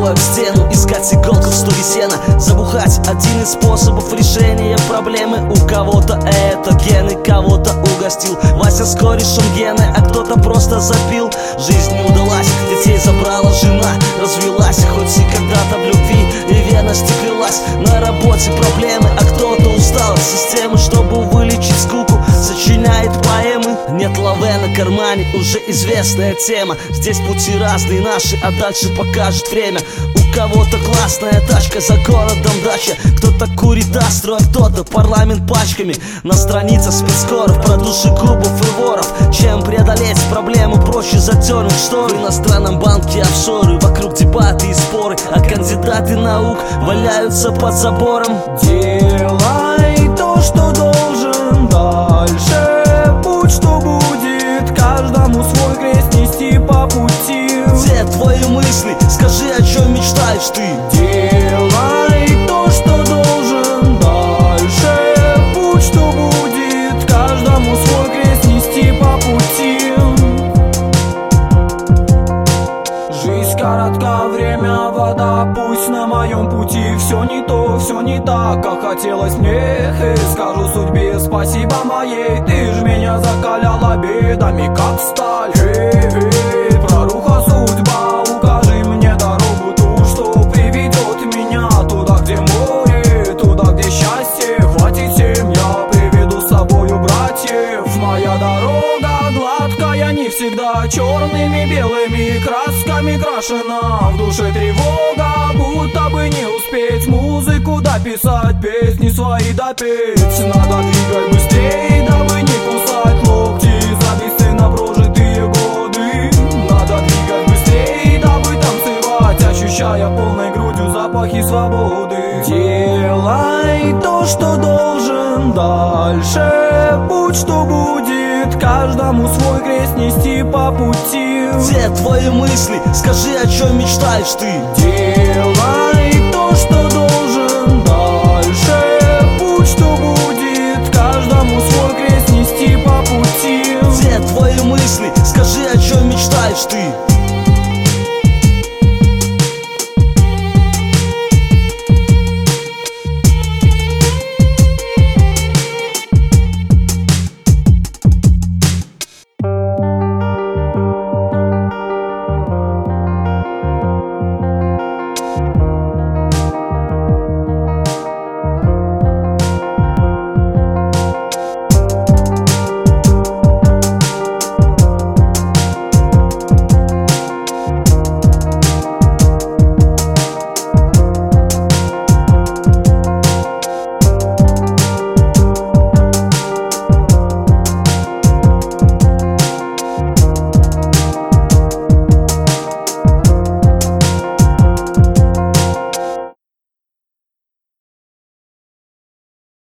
головой в стену, искать иголку в стоге сена. Забухать — один из способов решения проблемы. У кого-то это гены, кого-то угостил Вася с корешем гены, а кто-то просто запил. Жизнь не удалась, детей забрала жена, развелась, хоть и когда-то в любви и верности клялась. На работе проблемы, а кто-то устал от системы, чтобы вылечить скуку, сочиняет поэмы. Нет лаве на кармане, уже известная тема. Здесь пути разные наши, а дальше покажет время. У кого-то классная тачка, за городом дача, кто-то курит астро, а кто-то парламент пачками. На страницах спецкоров про душегубов и воров. Чем преодолеть проблему, проще задернуть шторы. В иностранном банке офшоры, вокруг дебаты и споры, а кандидаты наук валяются под забором. Делай то, что должен, дальше будь, что будет. Каждому свой крест нести по пути. Где твои мысли? Скажи, о чем мечтаешь ты? Делай то, что должен, дальше будь, что будет. Каждому свой крест нести по пути. Жизнь коротка, время вода, пусть на моем пути все не то, все не так, как хотелось мне. Скажу судьбе спасибо моей, ты ж меня закаляла бедами, как сталь. Проруха судьба, укажи мне дорогу ту, что приведет меня туда, где море, туда, где счастье. Хватит всем, я приведу с собою братьев. Моя дорога гладкая, не всегда черными белыми красками крашена. В душе тревога, будто бы не успеть музыку дописать, песни свои допеть. Надо двигать быстрее, дабы не кусать локти за бесценно прожитые годы. Надо двигать быстрее, дабы танцевать, ощущая полной грудью запахи свободы. Делай то, что должен, дальше будь, что будет. Каждому свой крест нести по пути. Где твои мысли? Скажи, о чем мечтаешь ты? Делай